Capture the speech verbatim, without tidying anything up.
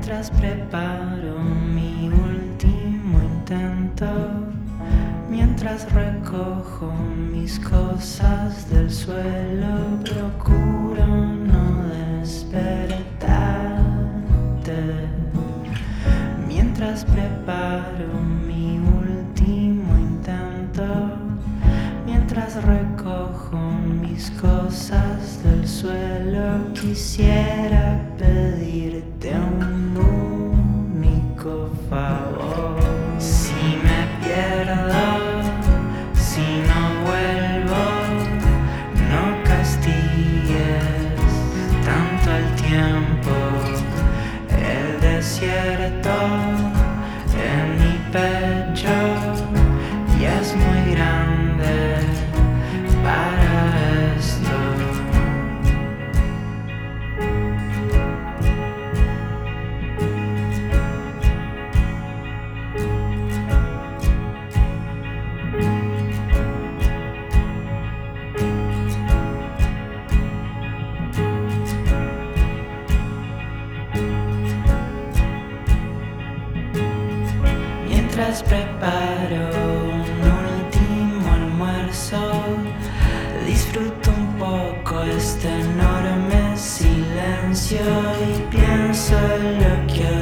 mientras preparo mi último intento, mientras recojo mis cosas del suelo, procuro no despertarte. Mientras preparo mi último intento, mientras recojo mis cosas del suelo, quisiera pedirte un único favor. Si me pierdo, si no vuelvo, no castigues tanto el tiempo. El desierto en mi pecho ya es muy grande para esto. Mientras preparo un último almuerzo, disfruto un poco este enorme silencio y pienso en lo que